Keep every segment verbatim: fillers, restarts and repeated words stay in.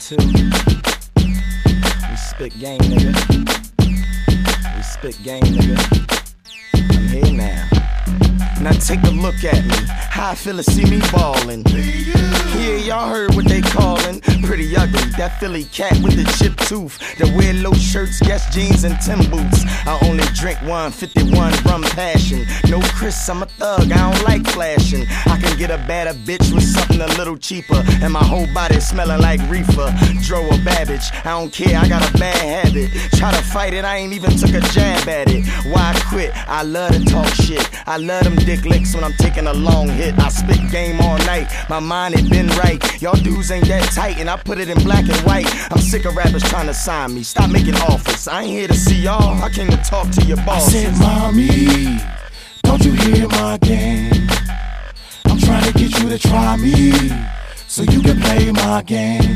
two. We spit game, nigga. We spit game, nigga. I'm here now. Now take a look at me, how I feel to see me ballin'. Yeah, y'all heard what they callin'. Pretty ugly, that Philly cat with the chipped tooth, that wear low shirts, Guess jeans, and Tim boots. I only drink one fifty-one rum passion. No Chris, I'm a thug, I don't like flashing. I can get a badder bitch with something a little cheaper, and my whole body smelling like reefer. Dro or Babbage, I don't care, I got a bad habit. Try to fight it, I ain't even took a jab at it. Why quit? I love to talk shit. I love them dick licks when I'm taking a long hit. I spit game all night, my mind had been right. Y'all dudes ain't that tight, and I put it in black and white. I'm sick of rappers trying to sign me. Stop making offers. I ain't here to see y'all, I came to talk to your boss. I said, mommy, don't you hear my game? I'm trying to get you to try me, so you can play my game.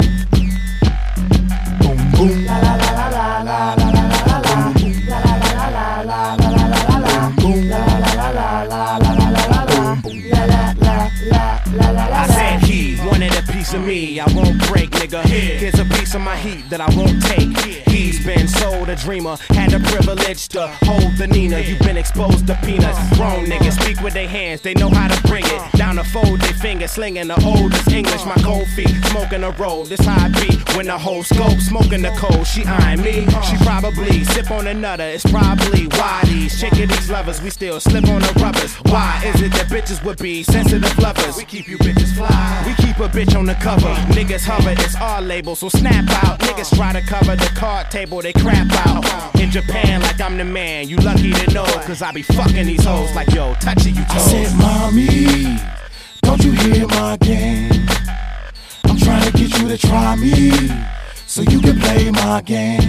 Boom, boom, la la la la la la la la la. Boom, la la la la la la la la la. Boom, la la la la la la la la la. Boom, la la la la la la la. I said he wanted a piece of me, I won't break, nigga. Here's a piece of my heat that I won't take. He's been sold a dreamer, had the privilege to hold the Nina. You've been exposed to peanuts. Grown niggas speak with their hands, they know how to bring it. Down to fold their fingers, slinging the oldest English. My cold feet, smoking a roll. This how I be when the whole scope smoking the cold. She eyeing me, she probably sip on a nutter. It's probably why these chicken these lovers, we still slip on the rubbers. Why is it that bitches would be sensitive lovers? We keep you bitches fly, we keep a bitch on the cover. Niggas hover, it's our label, so snap out. Niggas try to cover the card table, they crap out. In Japan, like I'm the man, you lucky to know, cause I be fucking these hoes like yo, touch it, you toes. I said, mommy, don't you hear my game? I'm trying to get you to try me, so you can play my game.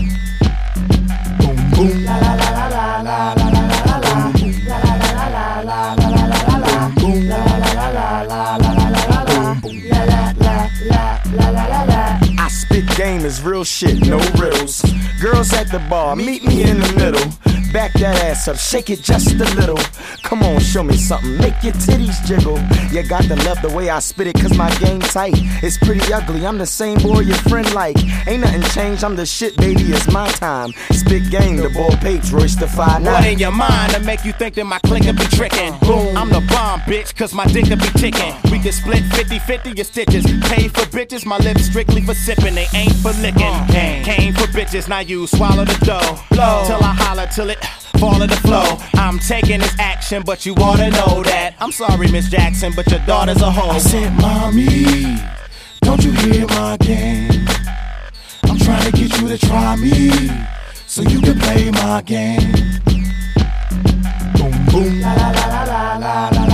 Boom, boom, la la la la la la la la la. Boom, la la la la la la la la la. Boom, la la la la la la la la la. Boom, la la la la la la la. I spit game is real shit, no riddles. Girls at the bar, meet me in the middle. Back that ass up, shake it just a little. Come on, show me something, make your titties jiggle. You got to love the way I spit it, cause my game tight. It's pretty ugly, I'm the same boy your friend like. Ain't nothing changed, I'm the shit, baby, it's my time. Spit game, the ball papes, Royce the five nine. What in your mind to make you think that my click will be tricking? Boom, I'm the bomb, bitch, cause my dick will be ticking. We can split fifty fifty your stitches. Pay for bitches, my lips strictly for sipping, they ain't for licking. Came for bitches, now you swallow the dough. Blow till I holler till it fall of the flow. I'm taking this action, but you wanna know that. I'm sorry, Miss Jackson, but your daughter's a hoe. I said, mommy, don't you hear my game? I'm trying to get you to try me, so you can play my game. Boom, boom, la la la la la la la.